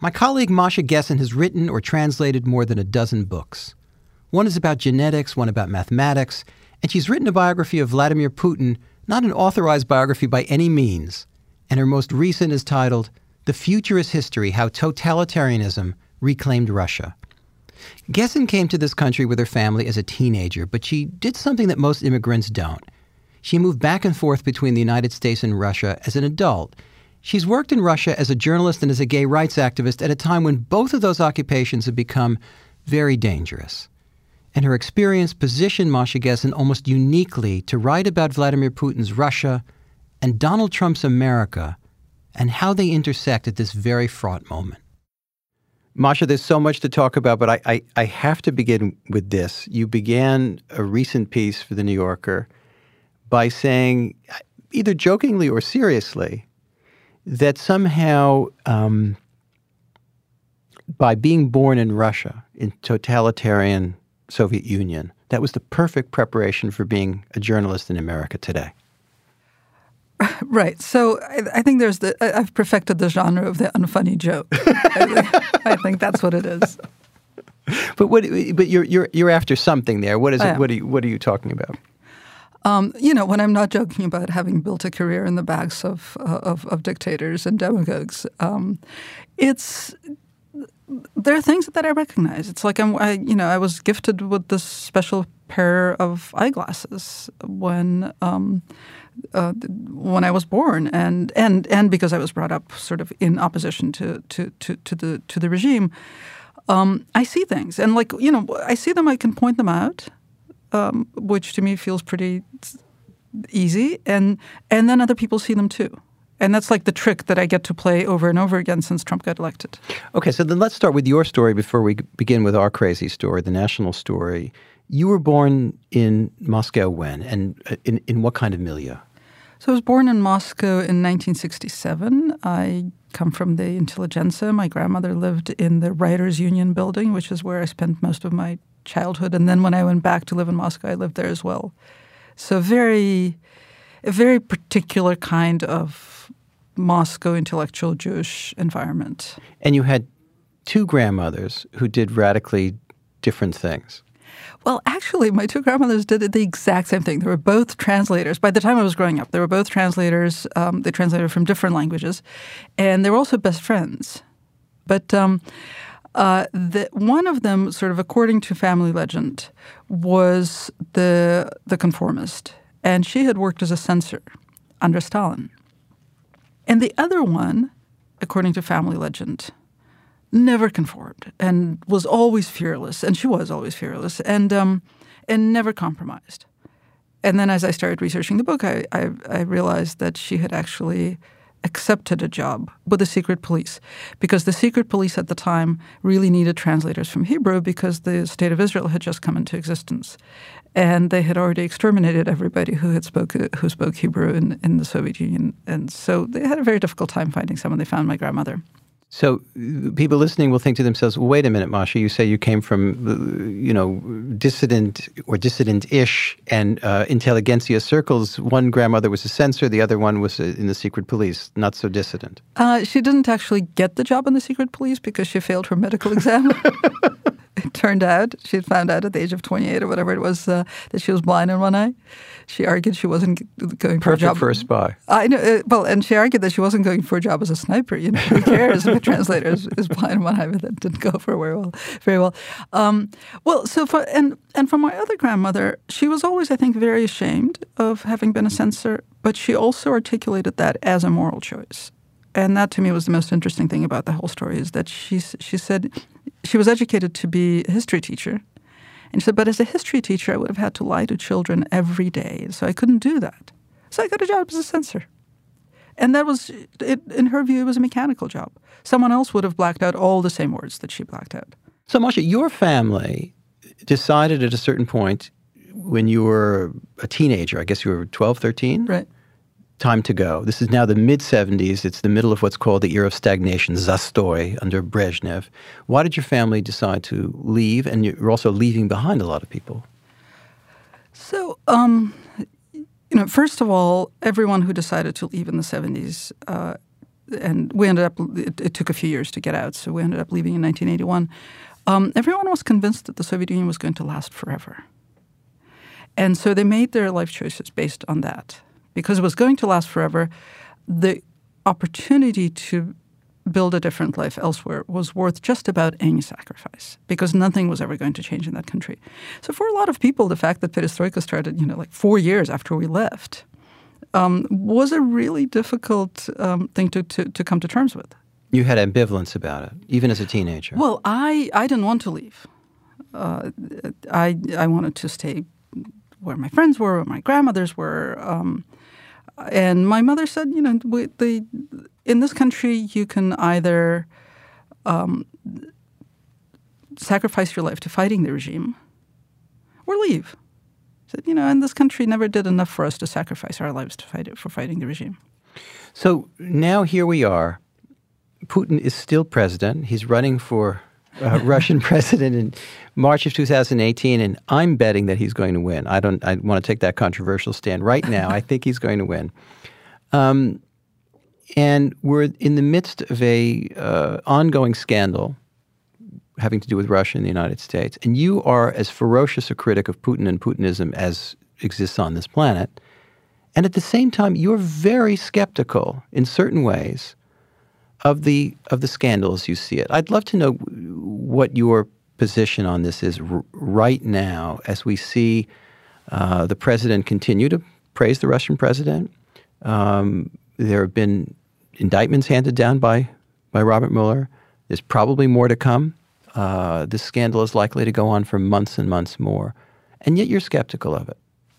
My colleague Masha Gessen has written or translated more than a dozen books. One is about genetics, one about mathematics, and she's written a biography of Vladimir Putin, not an authorized biography by any means. And her most recent is titled The Future is History: How Totalitarianism Reclaimed Russia. Gessen came to this country with her family as a teenager, but she did something that most immigrants don't. She moved back and forth between the United States and Russia as an adult. She's worked in Russia as a journalist and as a gay rights activist at a time when both of those occupations had become very dangerous. And her experience positioned Masha Gessen almost uniquely to write about Vladimir Putin's Russia and Donald Trump's America and how they intersect at this very fraught moment. Masha, there's so much to talk about, but I have to begin with this. You began a recent piece for The New Yorker by saying, either jokingly or seriously, that somehow by being born in Russia, in totalitarian Soviet Union, that was the perfect preparation for being a journalist in America today. Right. So I think I've perfected the genre of the unfunny joke. I think that's what it is. But you're after something there. What is it? What are you talking about? When I'm not joking about having built a career in the backs of dictators and demagogues, there are things that I recognize. It's like I was gifted with this special pair of eyeglasses when I was born, and because I was brought up sort of in opposition to the regime, I see things, and I see them. I can point them out, which to me feels pretty easy, and then other people see them too. And that's like the trick that I get to play over and over again since Trump got elected. Okay, so then let's start with your story before we begin with our crazy story, the national story. You were born in Moscow when? And in what kind of milieu? So I was born in Moscow in 1967. I come from the intelligentsia. My grandmother lived in the Writers' Union building, which is where I spent most of my childhood. And then when I went back to live in Moscow, I lived there as well. So a very particular kind of Moscow intellectual Jewish environment. And you had two grandmothers who did radically different things. Well, actually, my two grandmothers did the exact same thing. They were both translators. By the time I was growing up, they were both translators. They translated from different languages. And they were also best friends. But one of them, sort of according to family legend, was the conformist. And she had worked as a censor under Stalin. And the other one, according to family legend, never conformed and was always fearless. And she was always fearless and never compromised. And then as I started researching the book, I realized that she had actually accepted a job with the secret police because the secret police at the time really needed translators from Hebrew because the state of Israel had just come into existence. And they had already exterminated everybody who spoke Hebrew in the Soviet Union. And so they had a very difficult time finding someone. They found my grandmother. So people listening will think to themselves, well, wait a minute, Masha, you say you came from, dissident or dissident-ish and intelligentsia circles. One grandmother was a censor, the other one was in the secret police, not so dissident. She didn't actually get the job in the secret police because she failed her medical exam. It turned out, she had found out at the age of 28 or whatever it was, that she was blind in one eye. She argued she wasn't going for a job. Perfect for a spy. I know. Well, and she argued that she wasn't going for a job as a sniper. Who cares if a translator is blind in one eye? But that didn't go for very well. And for my other grandmother, she was always, I think, very ashamed of having been a censor, but she also articulated that as a moral choice. And that, to me, was the most interesting thing about the whole story, is that she said she was educated to be a history teacher. And she said, but as a history teacher, I would have had to lie to children every day. So I couldn't do that. So I got a job as a censor. And that was, in her view, it was a mechanical job. Someone else would have blacked out all the same words that she blacked out. So, Masha, your family decided at a certain point when you were a teenager, I guess you were 12, 13? Right. Time to go. This is now the mid-'70s. It's the middle of what's called the era of stagnation, Zastoy, under Brezhnev. Why did your family decide to leave? And you're also leaving behind a lot of people. So, first of all, everyone who decided to leave in the 70s and we ended up, it took a few years to get out, so we ended up leaving in 1981. Everyone was convinced that the Soviet Union was going to last forever. And so they made their life choices based on that. Because it was going to last forever, the opportunity to build a different life elsewhere was worth just about any sacrifice, because nothing was ever going to change in that country. So for a lot of people, the fact that Perestroika started, like 4 years after we left, was a really difficult thing to come to terms with. You had ambivalence about it, even as a teenager. Well, I didn't want to leave. I wanted to stay where my friends were, where my grandmothers were. And my mother said, in this country, you can either sacrifice your life to fighting the regime or leave. She said, and this country never did enough for us to sacrifice our lives for fighting the regime. So now here we are. Putin is still president. He's running for Russian president in March of 2018, and I'm betting that he's going to win. I want to take that controversial stand right now. I think he's going to win. And we're in the midst of a ongoing scandal having to do with Russia and the United States. And you are as ferocious a critic of Putin and Putinism as exists on this planet. And at the same time, you're very skeptical in certain ways of the scandal as you see it. I'd love to know what your position on this is right now as we see the president continue to praise the Russian president. There have been indictments handed down by Robert Mueller. There's probably more to come. This scandal is likely to go on for months and months more. And yet you're skeptical of it.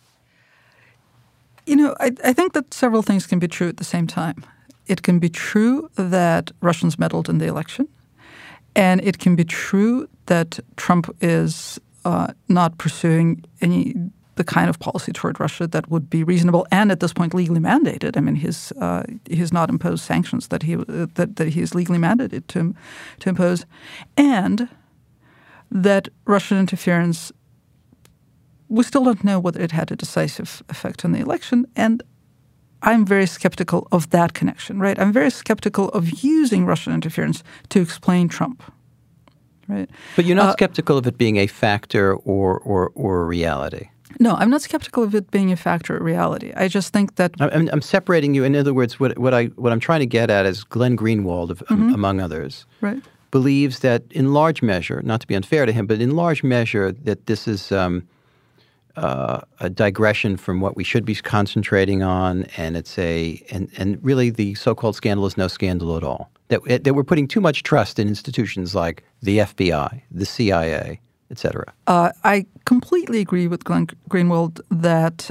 I think that several things can be true at the same time. It can be true that Russians meddled in the election, and it can be true that Trump is not pursuing the kind of policy toward Russia that would be reasonable and at this point legally mandated. I mean, he's not imposed sanctions that he is legally mandated to impose, and that Russian interference, we still don't know whether it had a decisive effect on the election, and I'm very skeptical of that connection, right? I'm very skeptical of using Russian interference to explain Trump, right? But you're not skeptical of it being a factor or a reality. No, I'm not skeptical of it being a factor or reality. I just think that I'm separating you. In other words, what I'm trying to get at is Glenn Greenwald, among others, right, believes that in large measure, not to be unfair to him, but in large measure that this is a digression from what we should be concentrating on, and it's and really the so-called scandal is no scandal at all. That we're putting too much trust in institutions like the FBI, the CIA, et cetera. I completely agree with Glenn Greenwald that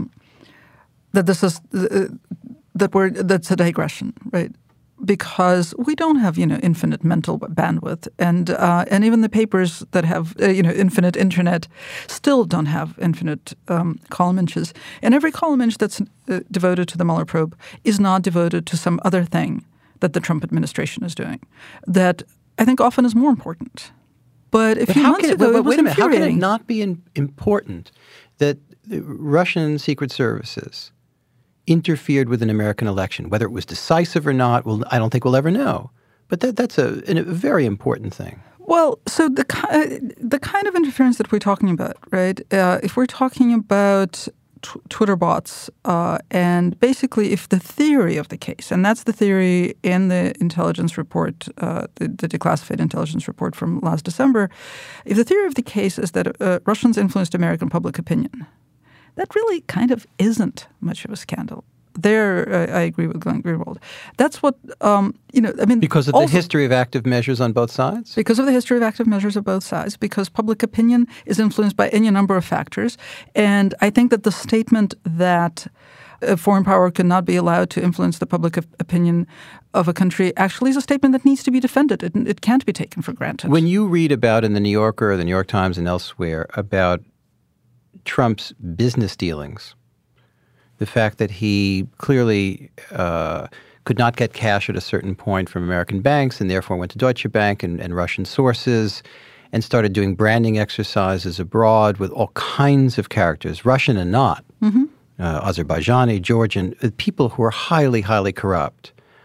this is that's a digression, right? Because we don't have infinite mental bandwidth, and even the papers that have infinite internet still don't have infinite column inches. And every column inch that's devoted to the Mueller probe is not devoted to some other thing that the Trump administration is doing that I think often is more important. But a few months ago, it was wait a minute, how can it infuriating. not be important that the Russian secret services interfered with an American election, whether it was decisive or not? Well, I don't think we'll ever know. But that's a very important thing. Well, so the kind of interference that we're talking about, right? If we're talking about Twitter bots, and basically if the theory of the case, and that's the theory in the intelligence report, the declassified intelligence report from last December, if the theory of the case is that Russians influenced American public opinion, that really kind of isn't much of a scandal. There, I agree with Glenn Greenwald. That's what, Because of the history of active measures on both sides? Because of the history of active measures on both sides, because public opinion is influenced by any number of factors. And I think that the statement that a foreign power cannot be allowed to influence the public opinion of a country actually is a statement that needs to be defended. It can't be taken for granted. When you read about in the New Yorker or the New York Times and elsewhere about Trump's business dealings, the fact that he clearly could not get cash at a certain point from American banks and therefore went to Deutsche Bank and Russian sources and started doing branding exercises abroad with all kinds of characters, Russian and not, Azerbaijani, Georgian, people who are highly, highly corrupt.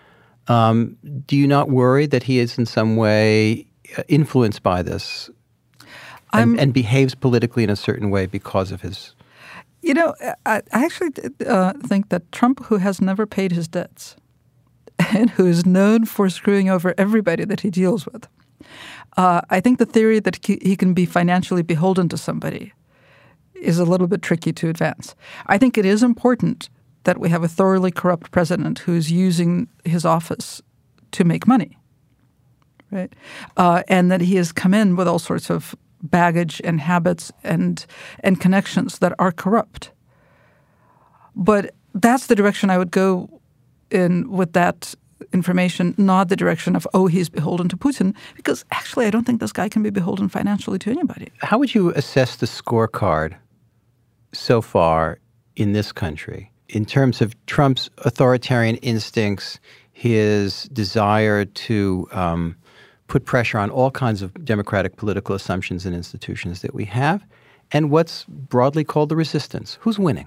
Do you not worry that he is in some way influenced by this and behaves politically in a certain way because of his... You know, I actually think that Trump, who has never paid his debts and who is known for screwing over everybody that he deals with, I think the theory that he can be financially beholden to somebody is a little bit tricky to advance. I think it is important that we have a thoroughly corrupt president who's using his office to make money, right? And that he has come in with all sorts of baggage and habits and connections that are corrupt. But that's the direction I would go in with that information, not the direction of, oh, he's beholden to Putin, because actually I don't think this guy can be beholden financially to anybody. How would you assess the scorecard so far in this country in terms of Trump's authoritarian instincts, his desire to put pressure on all kinds of democratic political assumptions and institutions that we have, and what's broadly called the resistance? Who's winning?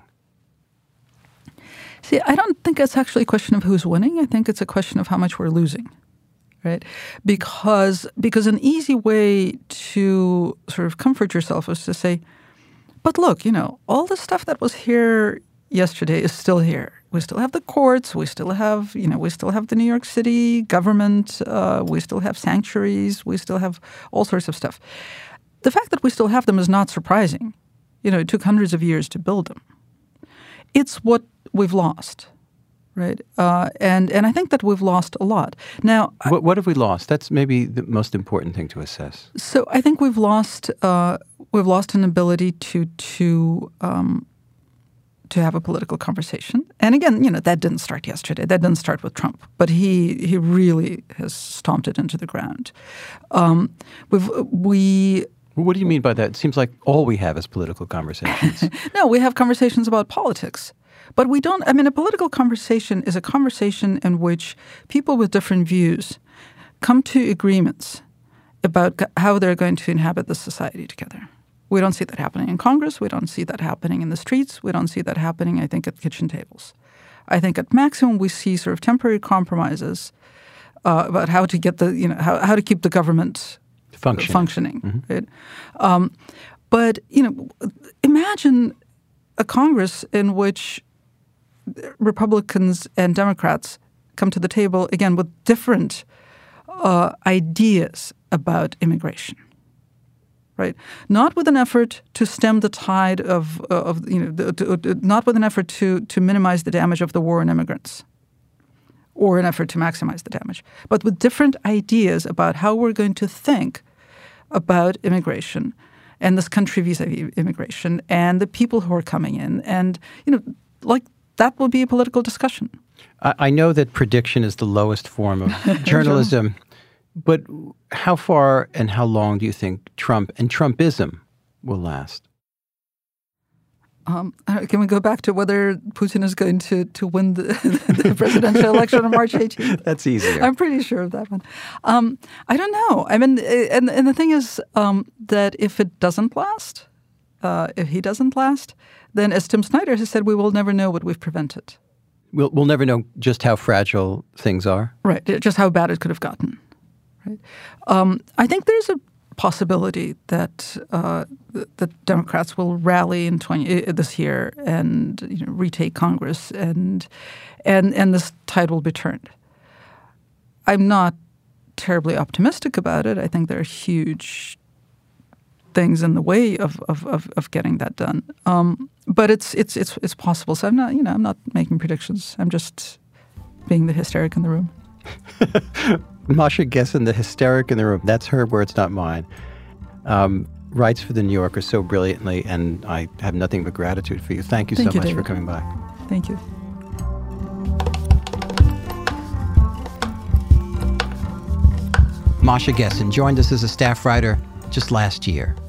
See, I don't think it's actually a question of who's winning. I think it's a question of how much we're losing, right? Because an easy way to sort of comfort yourself is to say, but look, you know, all the stuff that was here yesterday is still here. We still have the courts. We still have, we still have the New York City government. We still have sanctuaries. We still have all sorts of stuff. The fact that we still have them is not surprising. It took hundreds of years to build them. It's what we've lost, right? And I think that we've lost a lot. Now, what have we lost? That's maybe the most important thing to assess. So I think we've lost an ability to have a political conversation. And again, that didn't start yesterday. That didn't start with Trump. But he really has stomped it into the ground. What do you mean by that? It seems like all we have is political conversations. No, we have conversations about politics. But we don't – a political conversation is a conversation in which people with different views come to agreements about how they're going to inhabit the society together. We don't see that happening in Congress. We don't see that happening in the streets. We don't see that happening, I think, at kitchen tables. I think at maximum we see sort of temporary compromises about how to get how to keep the government functioning. Mm-hmm. Right? But imagine a Congress in which Republicans and Democrats come to the table again with different ideas about immigration. Right, not with an effort to stem the tide not with an effort to minimize the damage of the war on immigrants, or an effort to maximize the damage, but with different ideas about how we're going to think about immigration and this country vis-a-vis immigration and the people who are coming in, and that will be a political discussion. I know that prediction is the lowest form of journalism. But how far and how long do you think Trump and Trumpism will last? Can we go back to whether Putin is going to win the presidential election on March 18th? That's easier. I'm pretty sure of that one. I don't know. And the thing is that if it doesn't last, if he doesn't last, then as Tim Snyder has said, we will never know what we've prevented. We'll never know just how fragile things are. Right, just how bad it could have gotten. Right. I think there's a possibility that the Democrats will rally in this year and retake Congress, and this tide will be turned. I'm not terribly optimistic about it. I think there are huge things in the way of getting that done. But it's possible. So I'm not making predictions. I'm just being the hysteric in the room. Masha Gessen, the hysteric in the room. That's her words, not mine. Writes for The New Yorker so brilliantly, and I have nothing but gratitude for you. Thank you so much, David, for coming by. Thank you. Masha Gessen joined us as a staff writer just last year.